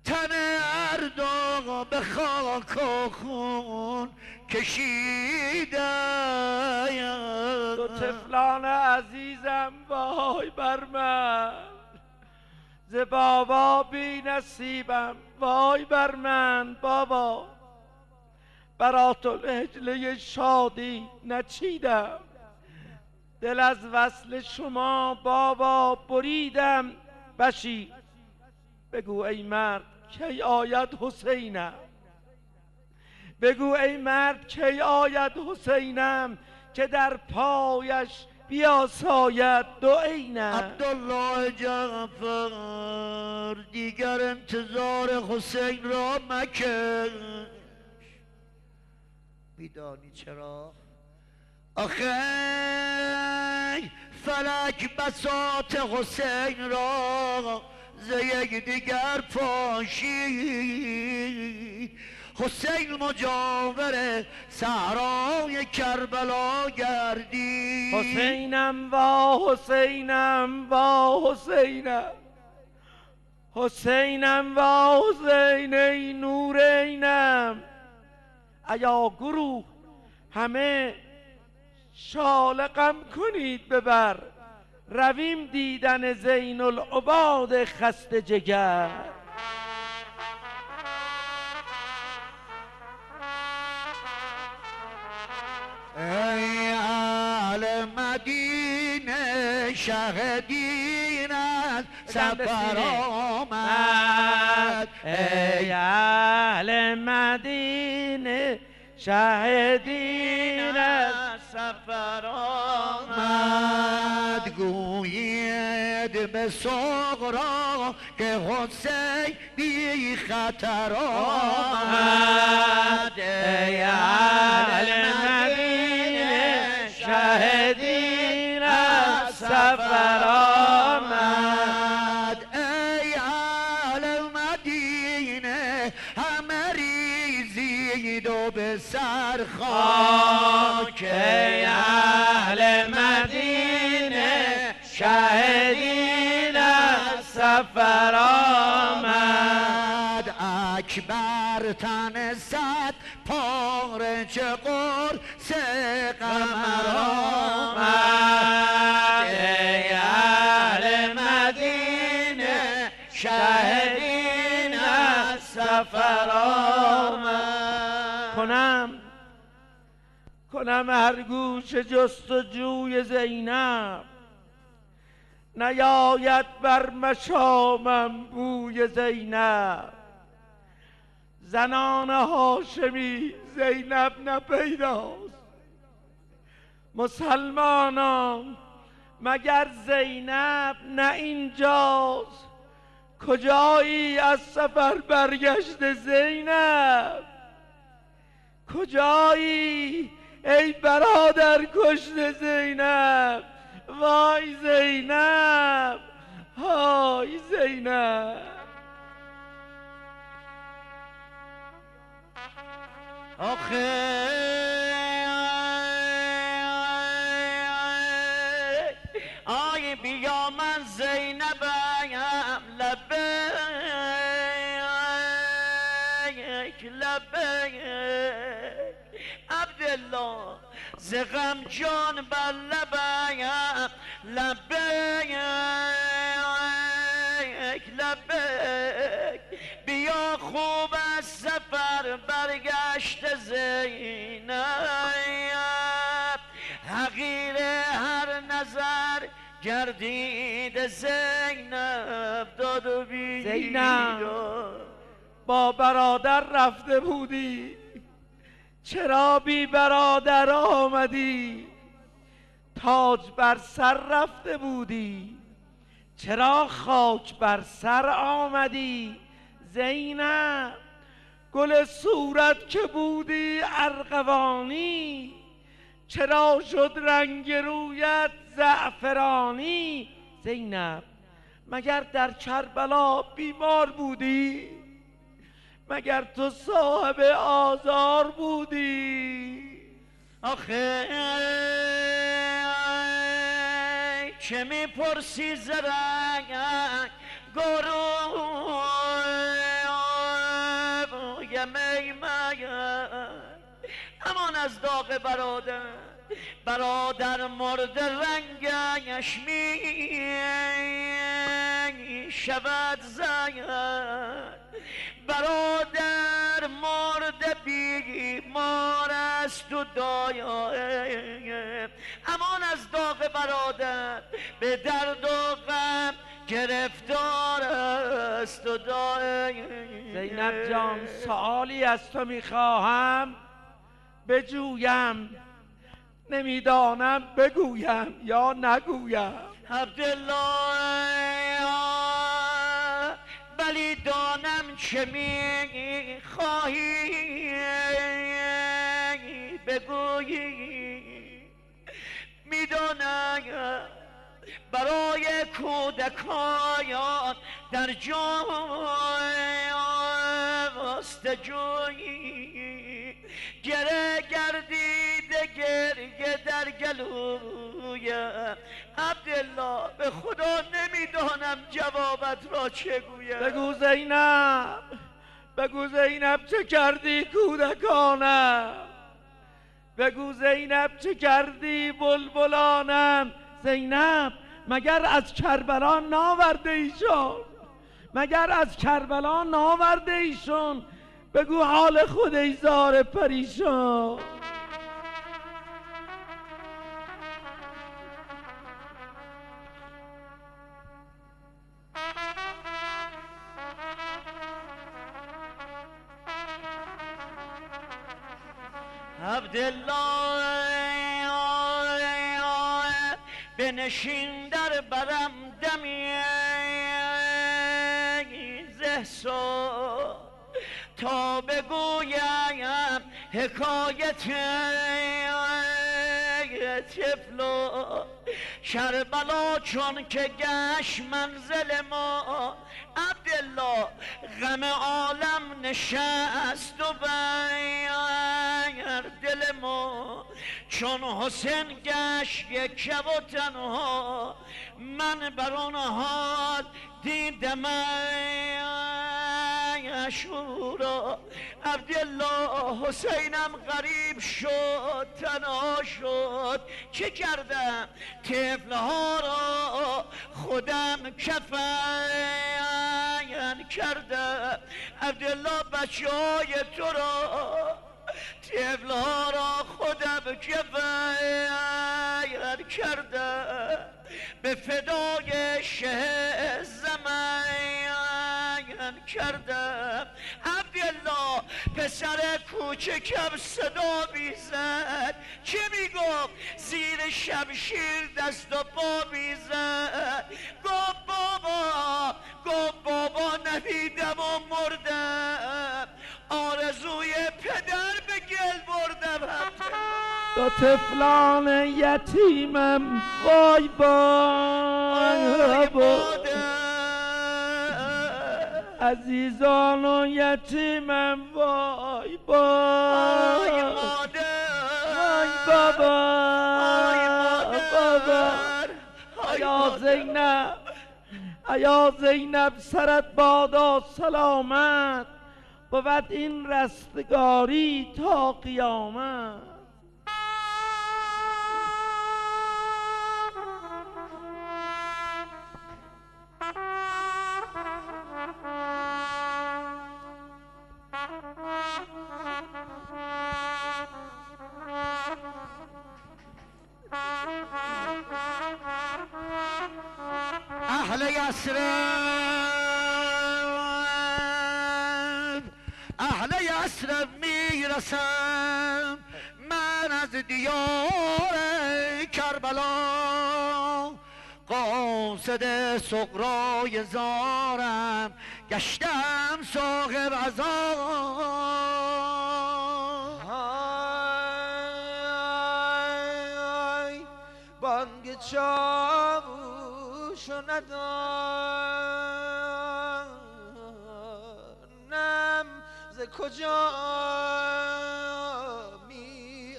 تن ارداغ به خاک و خون کشیده. دو طفلان عزیزم وای بر من، ز بابا بی نصیبم وای بر من. بابا برات الحجله شادی نچیدم، دل از وصل شما بابا بریدم. بشیر بگو ای مرد کی آید حسینم، بگو ای مرد کی آید حسینم، که در پایش بیاساید دو عینم. عبدالله جعفر دیگر انتظار حسین را مکش. میدانی چرا؟ آخه فلک بساط حسین را ز یک دیگر پاشی. حسین مجاور صحرای کربلا گردی. حسینم وا حسینم وا حسینم، حسینم وا حسین ای نور عینم. ایا گروه همه شال غم کنید ببر، رویم دیدن زین العباد خسته جگر. ای اهل مدینه شهدین از سفر آمد. ای اهل مدینه شهدین از سفر آمد. گوید به صغرا که حسین بی خطر آمد. ای اهل مدینه شهدین از سفر آمد. ای اهل مدینه همه ریزید و به سر خاک. ای اهل مدینه شهدین از سفر آمد. اکبر تن صد پاره چه قرص قمر آمد. ای اهل مدینه شهدین از سفر آمد. کنم هر گوش جستجوی زینب، نیاید بر مشامم بوی زینب. زنان هاشمی زینب نپیداست، مسلمانان مگر زینب نه اینجاست. کجایی از سفر برگشت زینب، کجایی ای برادر کشت زینب. وای زینب های زینب. آخه آی بیا من زینبم لبیک لبیک. عبدالله ز غم جان بر لبیم لبیک لبیک. بیا خوب از سفر برگشت زینب، حقیر هر نظر گردید زینب. داد و بیداد زینب با برادر رفته بودی، چرا بی برادر آمدی؟ تاج بر سر رفته بودی، چرا خاک بر سر آمدی؟ زینب گل صورت که بودی ارغوانی، چرا شد رنگ رویت زعفرانی؟ زینب مگر در کربلا بیمار بودی؟ مگر تو صاحب آزار بودی؟ آخه چه میپرسی زرنگ گروه می امان از داغ برادر مرده رنگش می شود زرد برادر مرده بیمار است و دایم امان از داغ برادر به درد و غم گرفتار است و دایم. زینب جان سوالی از تو میخواهم بجویم، نمیدانم بگویم یا نگویم. عبدالله ولی دانم چه میخواهی بگویی، میدانم برای کودکان در جاست جویی گره گردیده گریه در گلویم. عبدالله به خدا نمیدانم جوابت را چگویم. بگو زینب، بگو زینب چه کردی کودکانم، بگو زینب چه کردی بلبلانم. زینب مگر از کربلا ناورده ایشون، مگر از کربلا ناورده ایشون؟ بگو حال خود ای زار پریشان. عبدالله بنشین در برم دمی زهسو تا بگویم حکایت طفلو کربلا چون که گشت منزل ما. عبدالله غم عالم نشست و بر دل ما چون حسین گشت یک و تنها من بر آن حال دیدم شورا. عبدالله حسینم غریب شد تنها شد چه کردم طفلها را خودم کفن کردم. عبدالله بچه های تو را طفلها را خودم کفن کردم به فدای شه زمین کردم. عبدالله پسر کوچکم صدا میزد چه میگفت زیر شمشیر دست و پا میزد گفت بابا ندیدم و مردم آرزوی پدر به گل بردم. دو طفلان یتیمم وای باد عزیزان و یتیمم وای باد وای بابا یا زینب یا زینب سرت بادا سلامت بود این رستگاری تا قیامت. اهل یثرب میرسم من از دیار کربلا قاصد صغرای زارم گشتم صاحب عزا بانگ چاوشو ندانم ز کجا می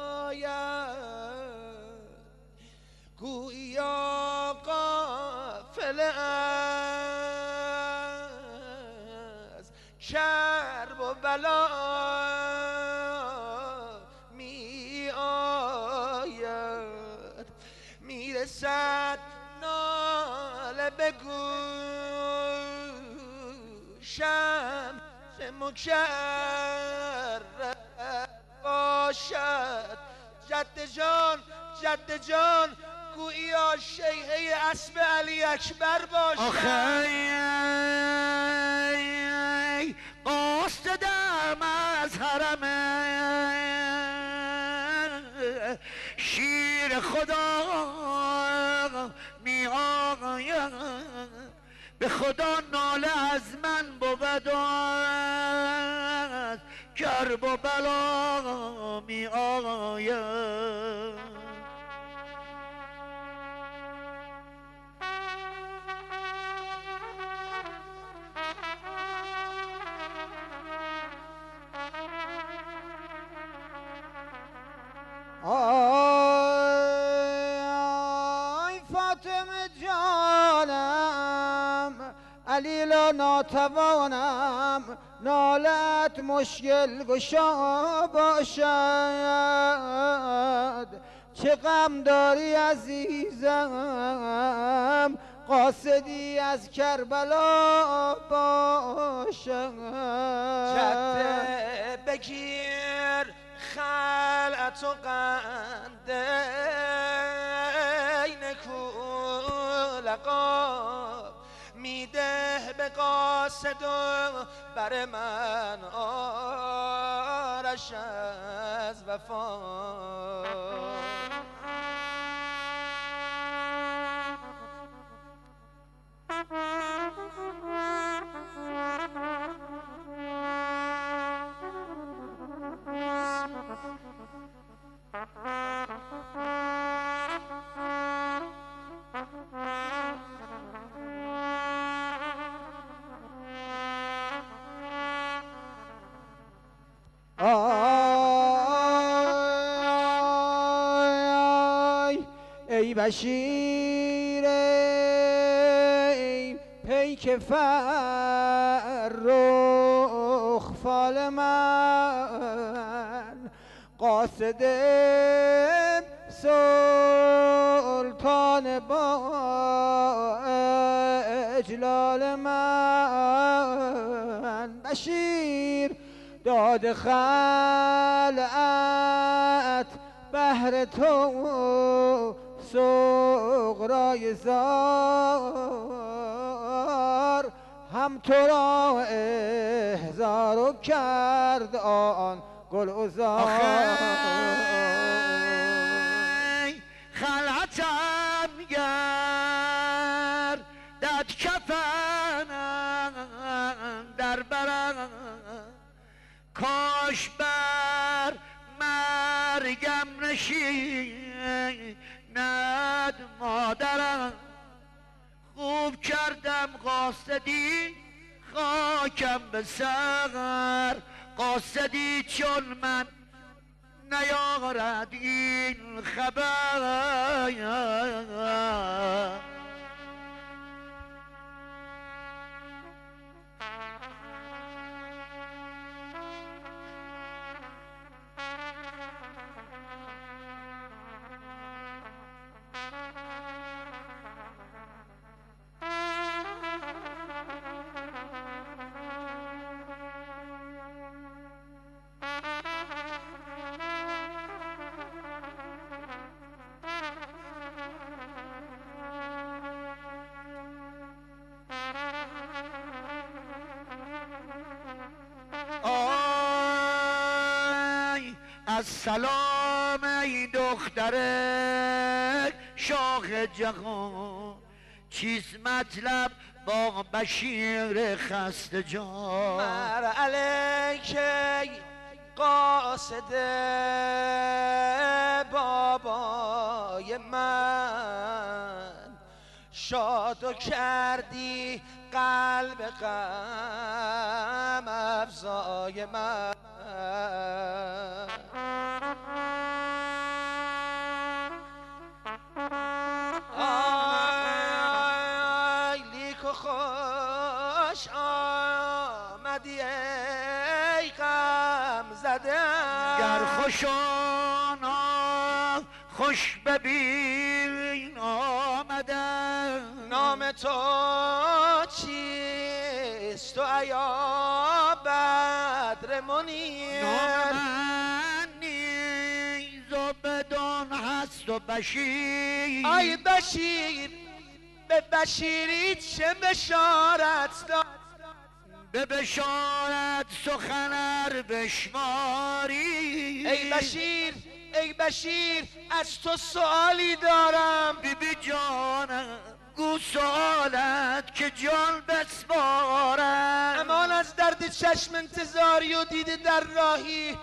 آید گویا قافله از کرب و بلا می آید میرسد ناله به گوشم چه مکرر باشد جد جان گوییا شیهه اسب علی اکبر باشد. آخه قاصدم از حرم شیر خدا می آید به خدا ناله از من بود از کرب و بلا می آید. آی فاطمه جانم علیلا ناتوانم نالت مشکل گشا باشد چه غم داری عزیزم قاصدی از کربلا باشد. جده بگیر خلعت و قندین کولقا میده به قاصد و بر من آرش از وفا. ای بشیر ای پیک فرخ فال من قاصد سلطان با اجلال من بشیر داد خلعت بهر تو سغرای زار هم تو را احضار کرد آن گل عذار. خلعتم گردد کفنم در برم کاش بر مرگم نشیند مادرم خوب کردم قاصدی خاکم به سر قاصدی چون من نیارد این خبر. آی از سلام ای دختر شاه جهان چیز مطلب با بشیر خسته جان. مر علیکی قاصد بابای من شادو کردی قلب غم افزای من. آی لیک و خوش آمدی ای غم زده گر خوشانا خوش ببین آمدن نام تو چیست و ایا بدر منیر نام من نیز و بدان هست و بشیر ای بشیر به بشیری چه بشارت داد به بشارت سخنر بشماری ای بشیر از تو سوالی دارم بی بی جانم گو سوالت که جان بسپارم امان از درد چشم انتظاری و دیده در راهی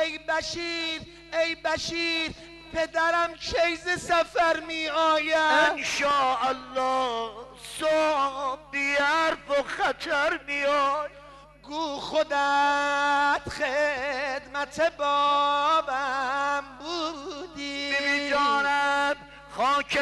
ای بشیر پدرم کیز سفر می آید انشاءالله صبح بی حرف و خطر می آید گو خودت خدمت بابم بودی بی جانم خاک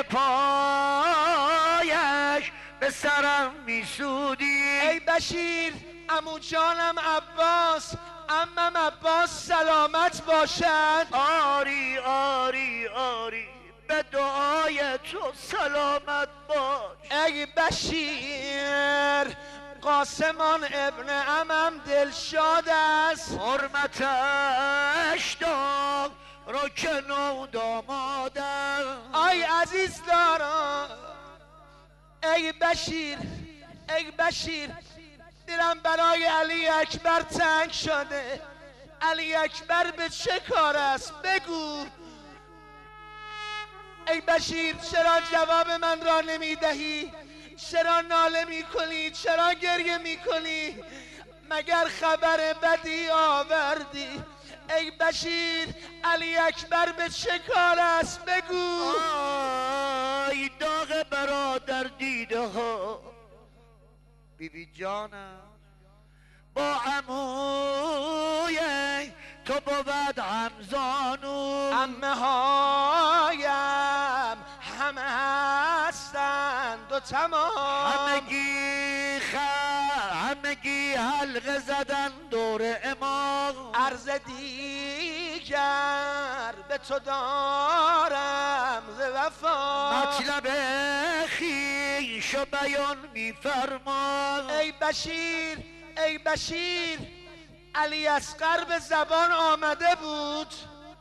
پایش به سرم می سودی ای بشیر عمو جانم عباس عمم عباس سلامت باشد آری آری آری به دعای تو سلامت باش ای بشیر قاسمان ابن عمم دلشاد است حرمتش دار رو که نو دامادم آی عزیز دارم ای بشیر دلم برای علی اکبر تنگ شده علی اکبر به چه کار است بگو ای بشیر چرا جواب من را نمیدهی چرا ناله میکنی چرا گریه میکنی مگر خبر بدی آوردی ای بشیر علی اکبر به چه کار است بگو آی داغ برادر دیده ها بی بی جانم با عموی تو بود همزانو عمه هایم همه هستند و تمام همگی حلقه زدن دور امام عرض دیگر به تو دارم ز وفا مطلب خویش و بیان میفرما ای بشیر علی اصغر به زبان آمده بود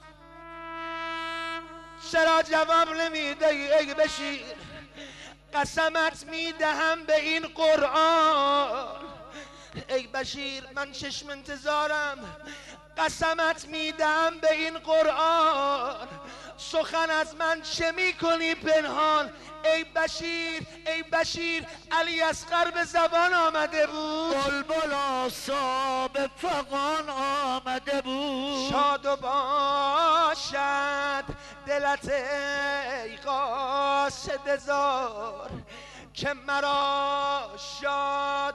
چرا جواب نمیدهی ای بشیر قسمت میدهم به این قرآن ای بشیر من چشم انتظارم قسمت میدم به این قرآن سخن از من چه میکنی پنهان ای بشیر علی اصغر به زبان آمده بود بلبل آسا به فغان آمده بود شاد و باشد دلت ای قاصد زار که مرا شاد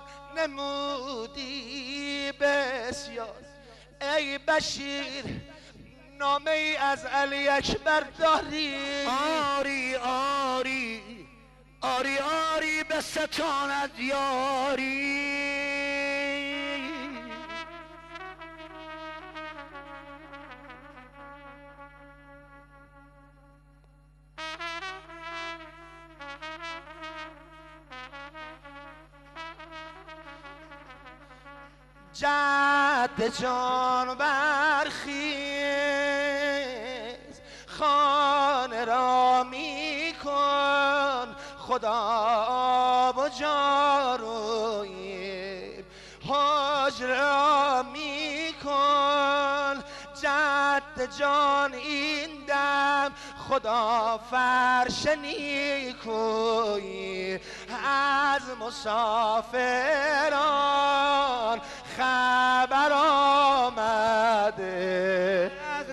نمودی بسیار ای بشیر نامه ای از علی اکبر داری آری آری آری آری به ستانت یاری جد جان برخیز خانه را می کن خدا و جاروی حجر را می کن جد جان این دم خدا فرش نیکویی از مسافران خبر آمده از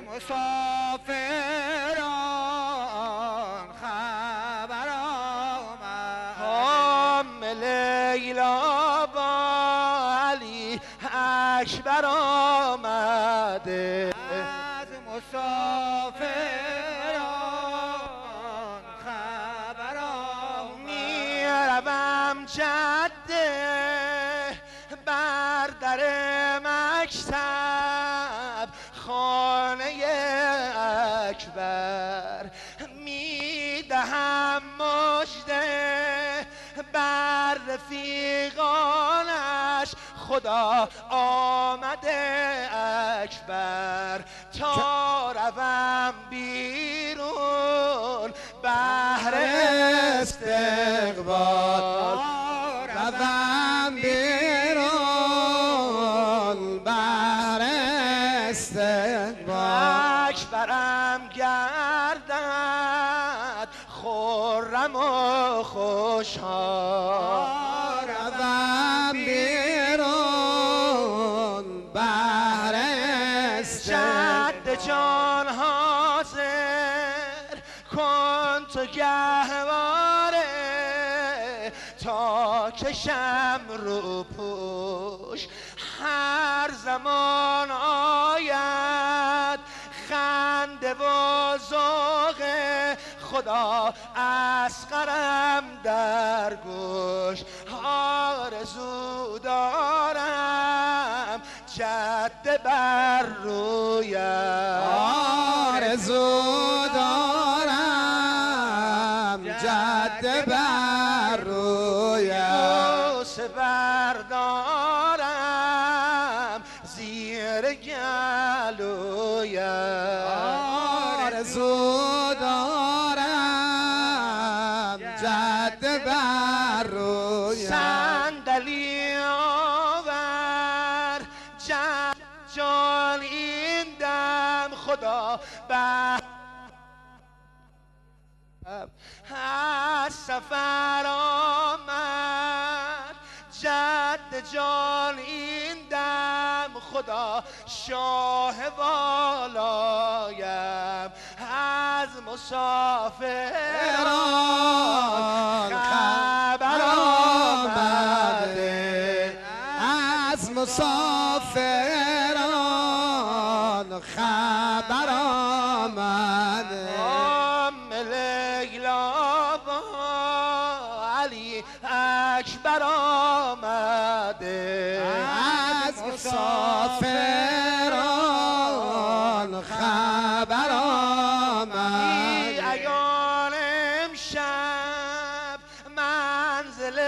مسافران خبر آمد هم لیلا با علی اکبر آمده از مسافران خبر آمد میروم جده بر در مکتب خانه اکبر میدهم مژده بر رفیقانش خدا آمده اکبر تا روم بیرون بهر استقبال روم بیرون بر استقبال اکبرم گردد خرم و خوشحال روم بیرون بر استقبال جد جان حاضر کن تو گهواره تا کشم رو پوش هر زمان آید خنده و ذوق خدا اصغرم در گوش آرزو دارم جد بر رویم آرزو دارم جد بر رویم بوسه بردارم زیر گلویم آرزو دارم جد بر رویم صندلی آور جان این دم خدا به از سفر آمد جد جان این دم خدا شاه والایم از مسافران خبر آمده از مسافران خبر آمده لیلا و علی اکبر آمده از مسافران خبر آمده ایان امشب منزل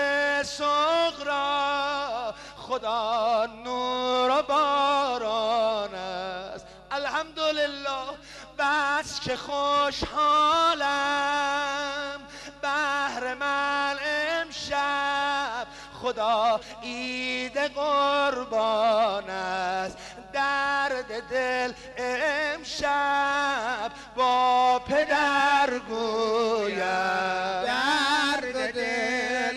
صغرا خدا نور و باران است الحمدلله بس که خوشحالم بهر من امشب خدا عید قربان است درد دل امشب با پدر گویم درد دل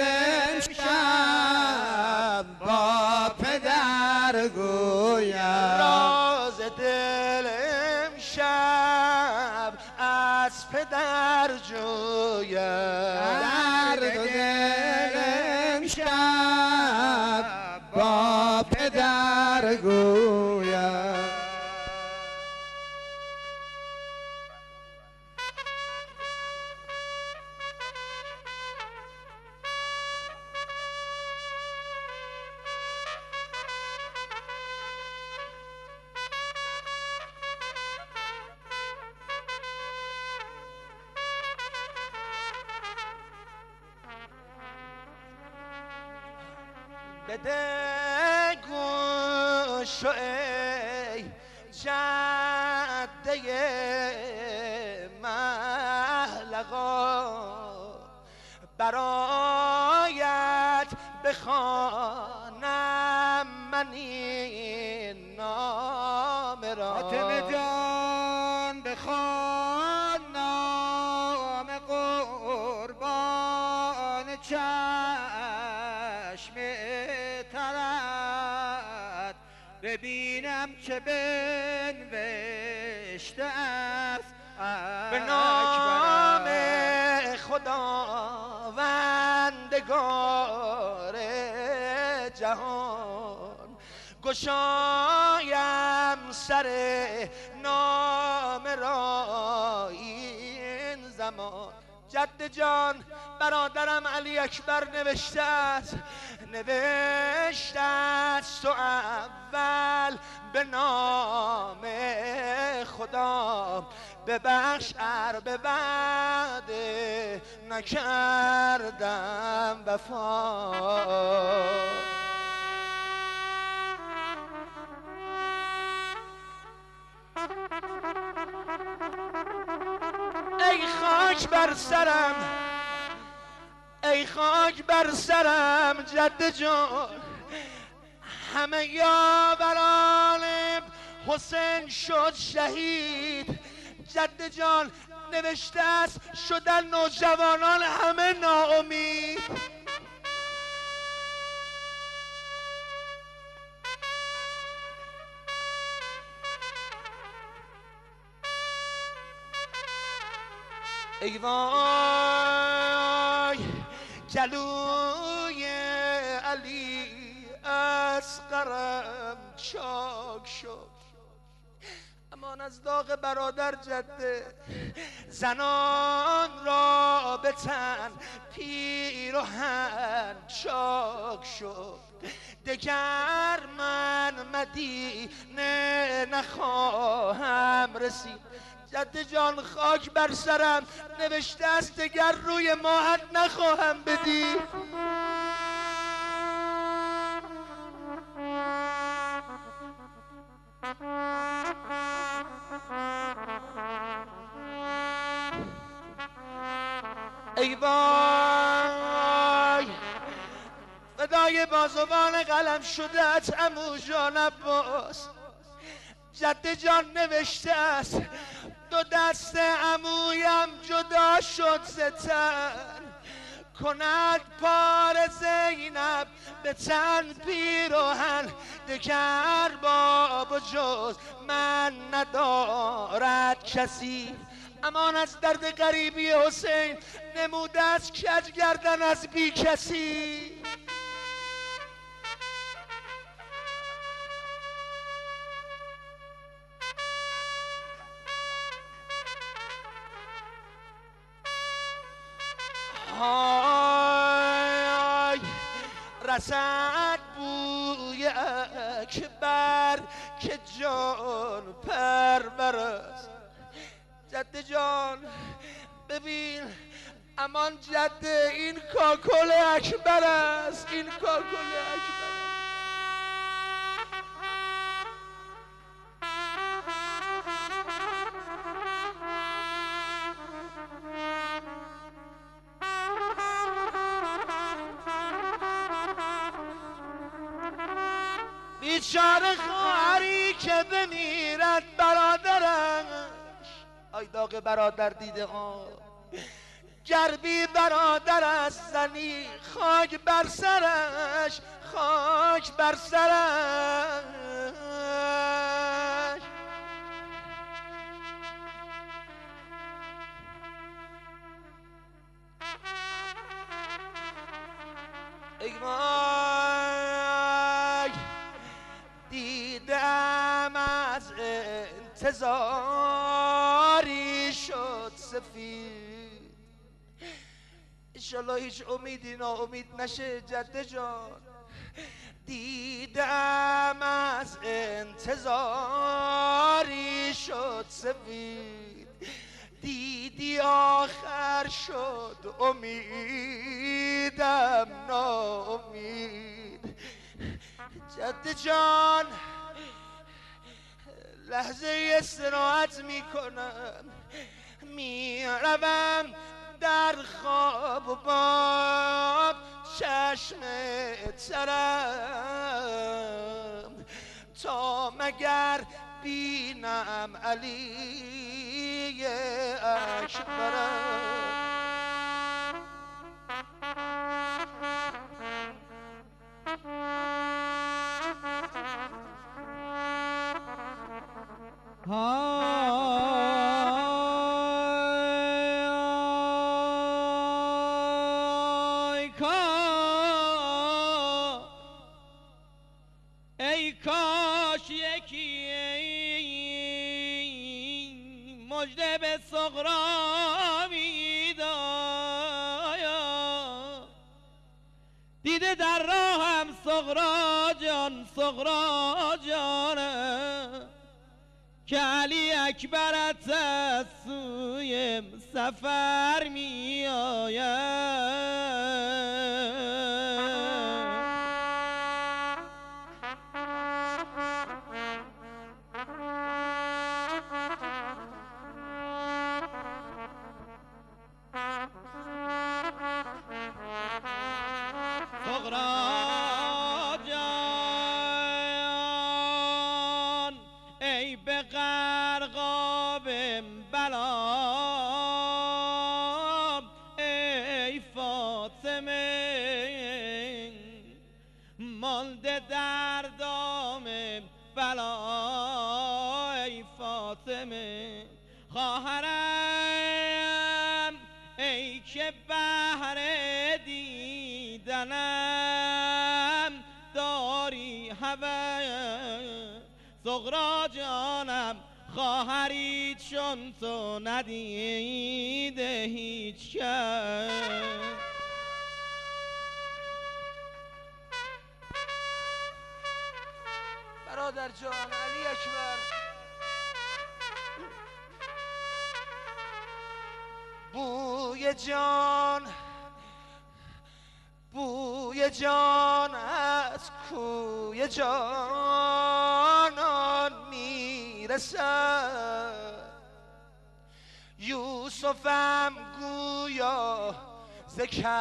امشب با پدر گویم راز دل امشب از پدر جویم درد دل امشب با پدر گویم بده گوش ای جده محلقا برایت بخوانم من این نامه را فاطمه جان بخوان نام قربان چشم ترت ببینم چه بنوشته است به نام خداوندگار جهان گشایم سر نامه را این زمان جد جان برادرم علی اکبر نوشته است نوشته است تو اول به نام خدا، ببخش ار به وعده نکردم وفا. ای خاک بر سرم، ای خاک بر سرم جد جان، همه یاوران حسین شد شهید. جد جان نوشته است شدن نوجوانان همه ناامید. ای وای گلوی علی اصغرم چاک شد، امان از داغ برادر جده. زنان را به تن پیراهن چاک شد، دگر من مدینه نخواهم رسید. جد جان خاک بر سرم، نوشته است دگر روی ماهت نخواهم بدید. ای وای فدای بازوان قلم شده‌ات عمو جان عباس. جد جان نوشته است دو دست عمویم جدا شد ز تن، کند پار زینب به تن پیراهن، دگر باب جز من ندارد کسی. امان از درد غریبی حسین، نموده از کج گردن از بی کسی. های رسد بوی اکبر که جان پرور است. جد جان ببین امان جد این کاکل اکبر است، این کاکل اکبر. بیچاره خواهری که بمیرد برادرش، آی داغ برادر دیده ها، گر بی برادر از زنی خاک بر سرش، خاک بر سرش. ای وای دیدم از انتظاری شد سفید، انشالله هیچ امیدی ناامید نشه جد جان. دیدم از انتظاری شد سفید، دیدی آخر شد امیدم ناامید. جد جان لحظه استراحت میکنم، میروم در خواب و باب چشم ترم، تا مگر بینم علی اکبرم. ای کاش یکی مژده به صغرا میداد، دیده دیده در راهم سغرا جان سغرا جانم که علی اکبرت از سوی سفر می آید. سغرا جان ای به غرقاب بلا ای فاطمه مانده در دام بلا ای فاطمه خواهرم ای که بهر دیدنم داری هوس سغرا جانم خواهری چون تو ندیده هیچ کس. برادر جان علی اکبر بوی جان از کوی جانان میرسد یوسفم گویا ز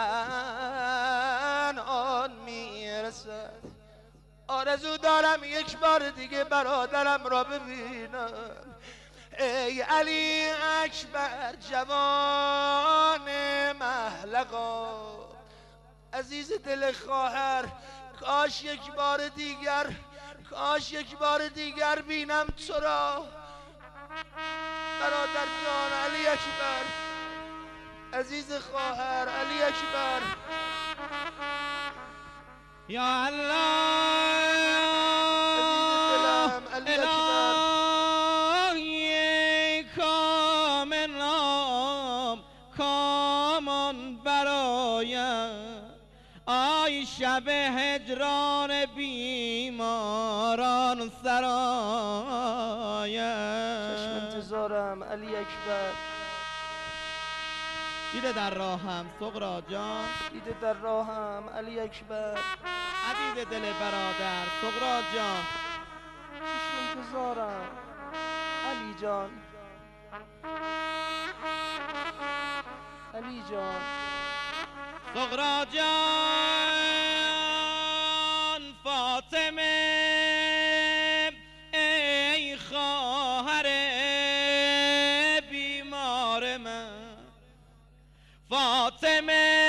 کنعان میرسد آرزو دارم یک بار دیگه برادرم را ببینم ای علی اکبر جوان محلقا عزیز دل خواهر کاش یک بار دیگر بینم تو را برادر جان علی اکبر عزیز خواهر علی اکبر یا الله علی اکبر الهی کامان برایم آی شب هجران بیماران سرایم چشم انتظارم علی اکبر دیده در راهم سغرا جان دیده در راهم علی اکبر عزیز دل برادر سغرا جان چشم انتظارم علی جان علی جان سغرا جان فاطمه ای خواهر بیمار من فاطمه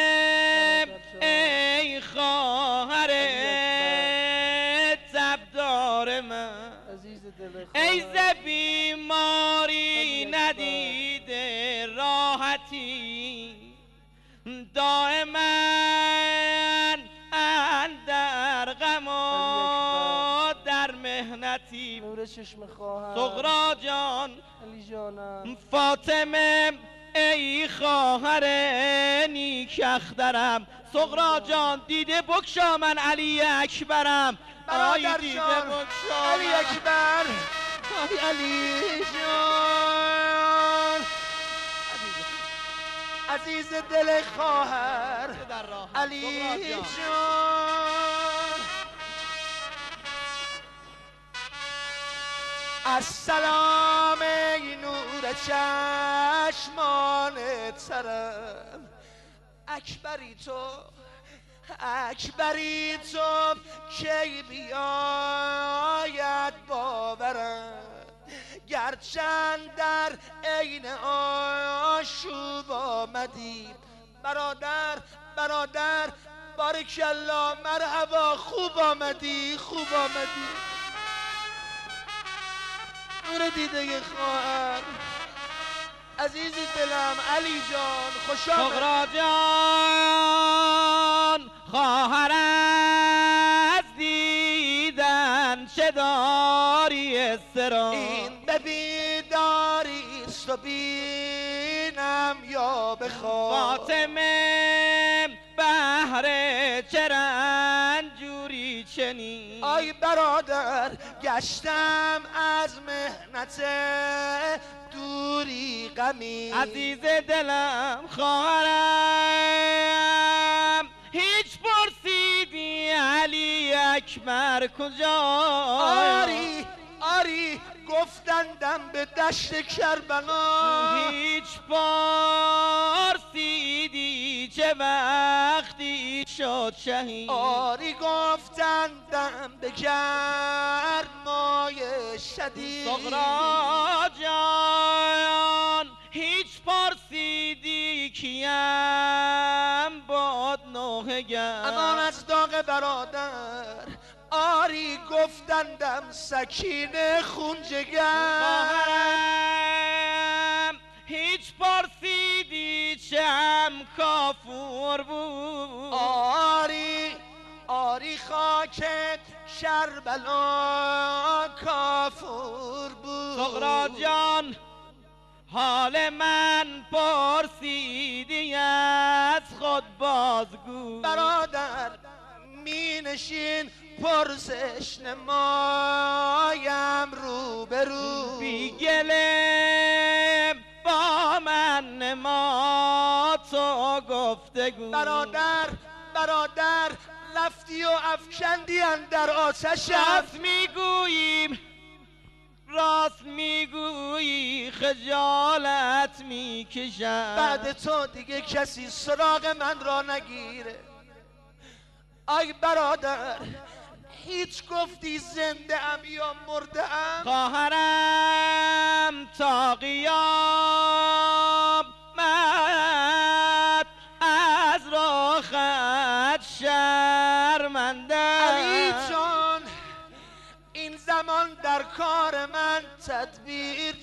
ای خواهر تبدار من ای ز بیماری ندیده راحتی دائما اندر غم و در مهنتی نور چشم خواهر سغرا جان علی جانم فاطمه ای خواهر نیک اخترم سغرا جان دیده بگشا من علی اکبرم برادر دیده جان بگشا علی اکبر آی علی جان عزیز دل خواهر علی جان السلام ای نور چشمان ترم اکبری تو کی بیاید باورم گرچند در عین آشوب آمدی برادر بارکالله مرحبا خوب آمدی نور دیده خواهر عزیز دلم علی جان خوش آمد سغرا جان خواهر از دیدن چه داری استرا این به بیداری است و بینم یا بخواب فاطمه به بهر چه رنجوری چنین آی برادر گشتم از مهنت دوری غمی عزیز دلم خواهرم هیچ پرسیدی علی اکبر کجا آری آری گفتندم به دشت کربلا هیچ پرسیدی چه وقتی شد شهید آری گفتندم به گرمای شدید صغرا جان هیچ پرسیدی کیم باد نوحگر امان از داغ برادر آری گفتندم سکینه خون جگر خواهرم هیچ پرسیدی چه هم کافور بود آری آری خاکت کربلا کافور بود صغرا جان حال من پرسیدی از خود بازگو برادر می نشین پرسش نمایم رو به رو بی گله با من نما تو گفتگو برادر برادر رفتی و افکندی اندر آتشم راست میگویی خجالت میکشم بعد تو دیگه کسی سراغ من را نگیره آی برادر هیچ گفتی زنده ام یا مرده ام خواهرم تا قیامت از رخت شرمنده علی جان این زمان در کار من تدبیر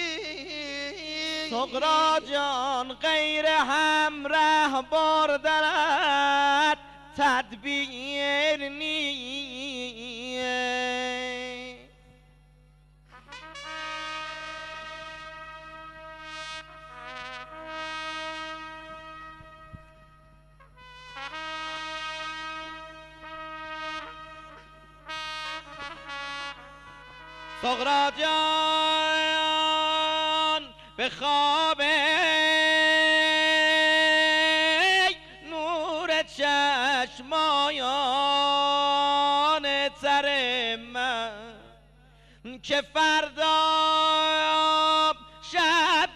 چی صغرا جان غیر همراه بردنت تدبیر نیست صغرا جان به خواب نور چشمایان تر من که فردا شب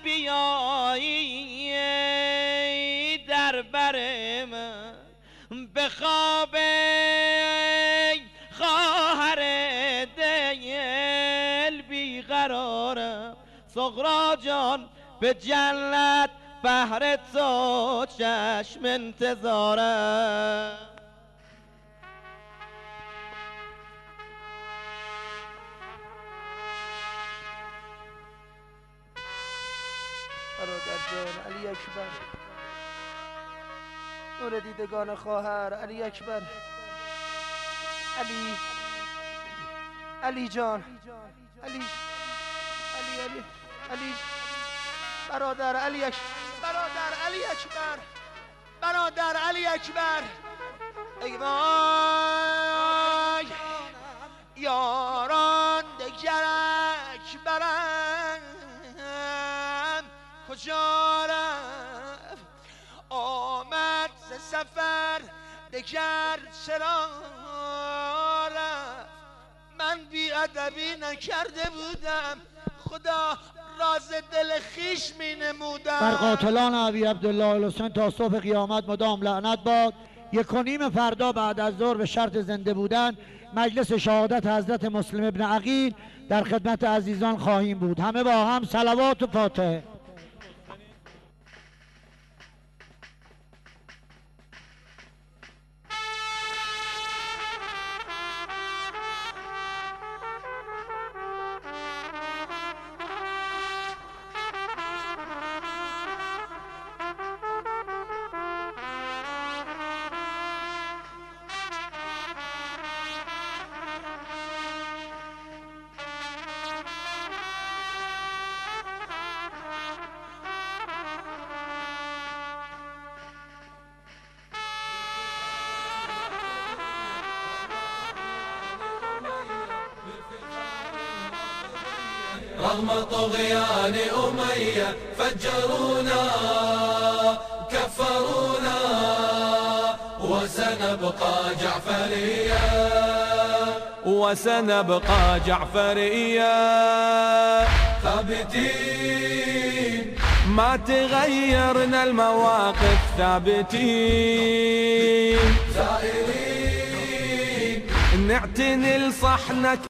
بیایی در بر من به خواب خواهر دل بیقرارم صغرا جان به جنت بهر تو چشم انتظارم برادر جان علی اکبر نور دیدگان خواهر علی اکبر علی جان علی برادر علی اکبر برادر علی اکبر ای وای یاران دگر اکبرم کجا رفت آمد ز سفر دگر چرا رفت من بی ادبی نکرده بودم خدا راز دل خیش می نمودم بر قاتلان ابی عبدالله الحسین تا صبح قیامت مدام لعنت باد. 1:30 فردا بعد از ظهر به شرط زنده بودن مجلس شهادت حضرت مسلم ابن عقیل در خدمت عزیزان خواهیم بود. همه با هم صلوات و فاتحه. رغم طغيان أمية فجرونا كفرونا وسنبقى جعفرية وسنبقى جعفرية ثابتين ما تغيرنا المواقف ثابتين زائرين نعتني لصحنك